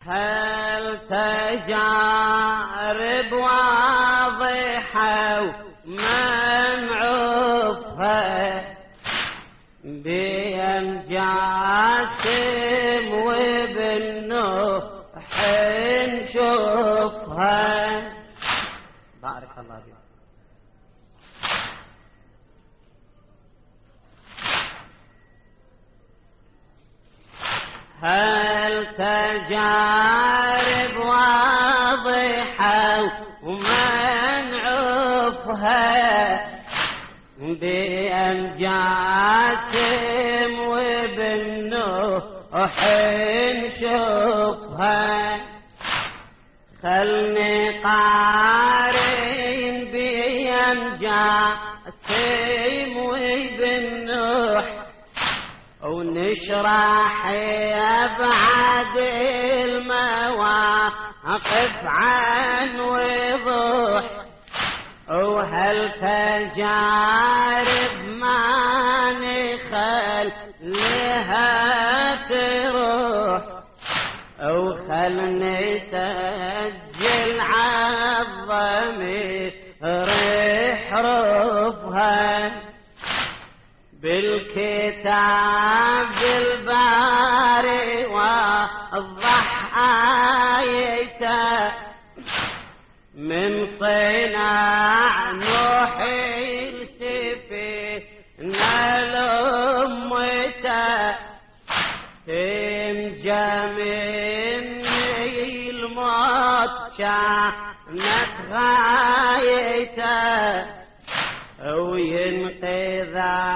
هل تجارب واضحة ومنعوفها بين جاسم وابن نوح نشوفها. بارك الله فيك. هل تجارب واضحة ومنعوفها بأن جاسم وابن نوح نشوفها. خلني قارن بأن جاسم وابن نوح ونشرح أبعاد المواقف عن وضوح. وهل تجارب ما نخليها تروح وخلني سجل عالضمير حروفها بالكتاب الباري وضح آيته من صناع نوح السفينة لأمته تنجى مني الموت كانت غايته وينقذ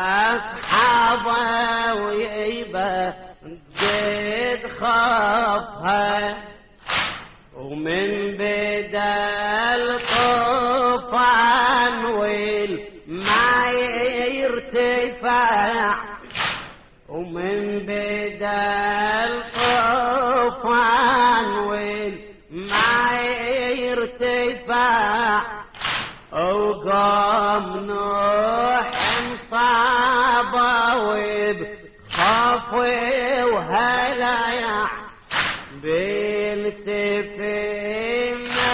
أصحابه ويبدد خوفها. ومن بدا الطوفان والماء يرتفع ومن بدا الطوفان والماء يرتفع وقام نوح انصابه وبخوف وهلايا بالسفينة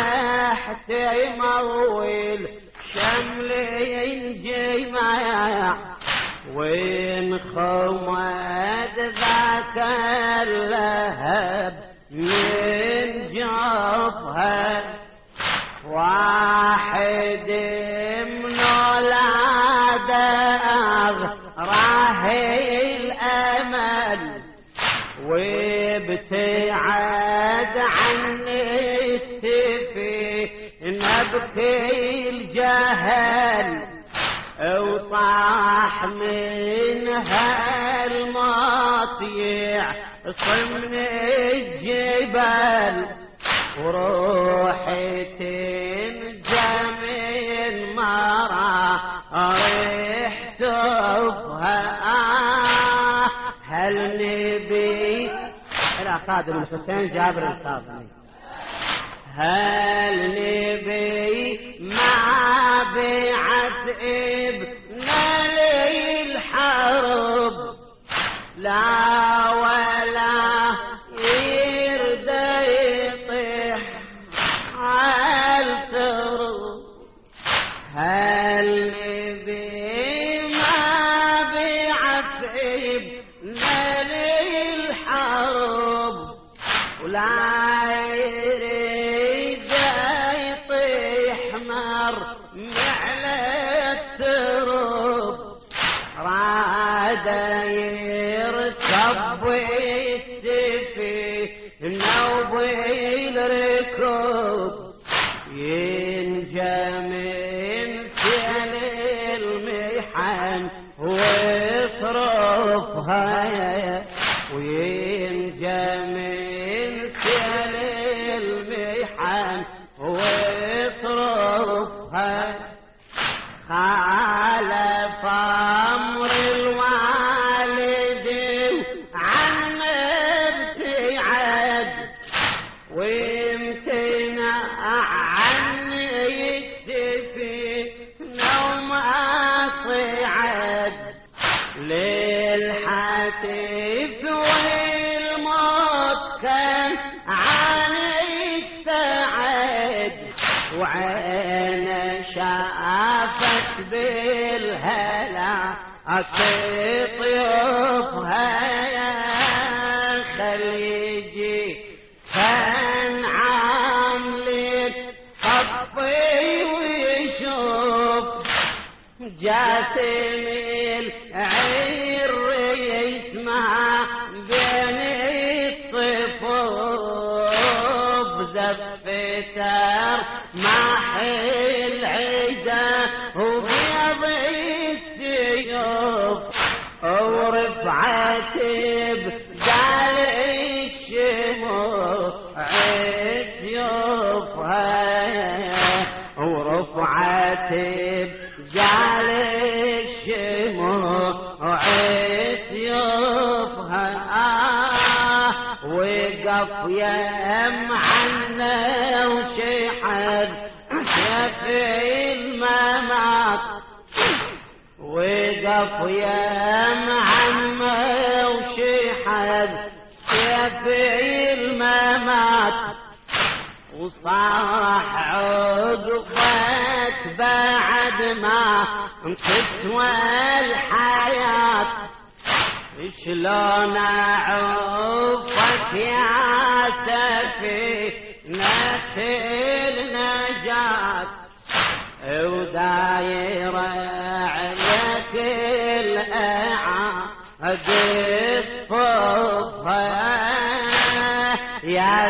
احتمول شمل ينجمع وين خمد ذاك اللهب من جوفها. واحد من اولاده راه الامل وابتعد عن السفينة بكي الجهل وصاح منها الموت يعصم من الجبل وروحي تنجمل مرا ريحتها. هل نبي الأخادم الحسين جابر الخاضمي هل نبي ما بعت ابن للحرب لا ولا يرد يطيح عالثرب. هل نبي ما بعت ابن للحرب ولا يريد يطيح مر على الترب راد يركب السفينة وبالركوب ينجى من سيل المحن ويصرفها وينجى من سيل وعين شافت بالهلا طيوفها خليجي فانعام للخطي ويشوف جاسم العير يسمع بين الصفوف زفتر محي العزة وبيض السيوف ورفعت بجال الشموع سيوفها ورفعت بجال الشموع سيوفها وقف يم عنا وشحذ شفي الممات وقف يم عنا وشحذ شفي الممات وصاح عقبك بعد ما تسوى الحياة شلون اعوفك يا سفينة النجاة ودايرة عليك الأعاد الصفها يا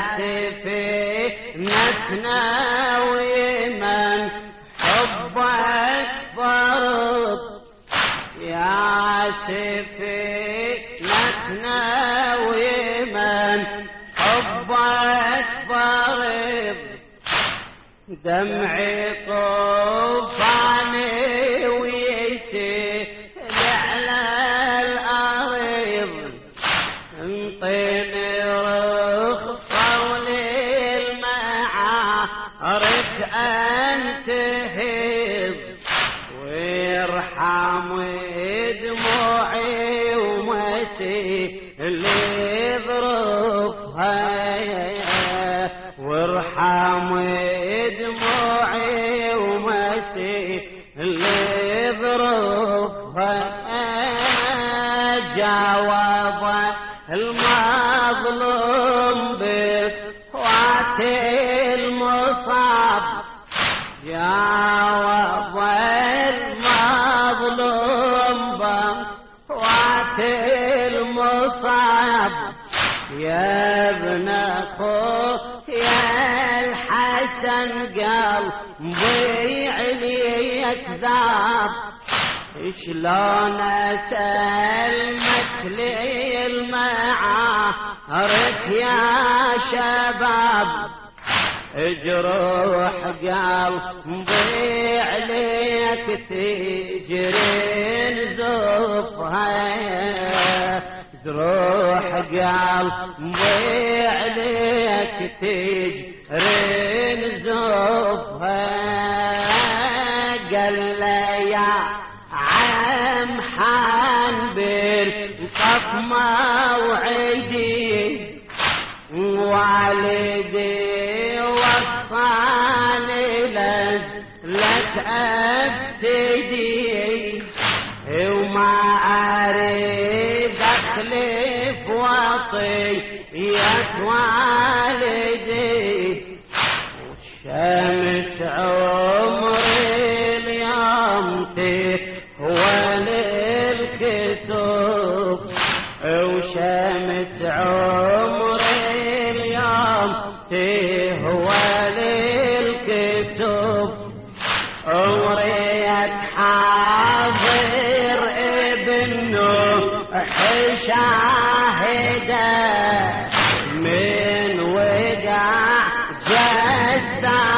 سفينتنا ومن حبك فرض يا سفينتنا ومن حبك فرض دمعي طوفاني ويسيل على الأرض انطيني رخصة وللمعارك انتهض وارحم دموعي ومسيل ظروفها وارحم دموعي ومسيل ظروفها جاوب المظلوم بصوت المصاب جاوب المظلوم بصوت المصاب يا ابن اخويا الحسن قلبي عليك ذاب شلون اسلمك للمعارك يا شباب جروح قلبي عليك تجري نزوفها جروح قلبي عليك تجري نزوفها قال لي يا عم حنبل صف موعدي والدي وصاني لك ابتدي وما اريد اخلف وصية والدي والشمس عمري اليوم تهوى الكسوف وشمس عمري اليوم تهوى الكسوف وريت حاضر ابن نوح شاهده من وقع جثة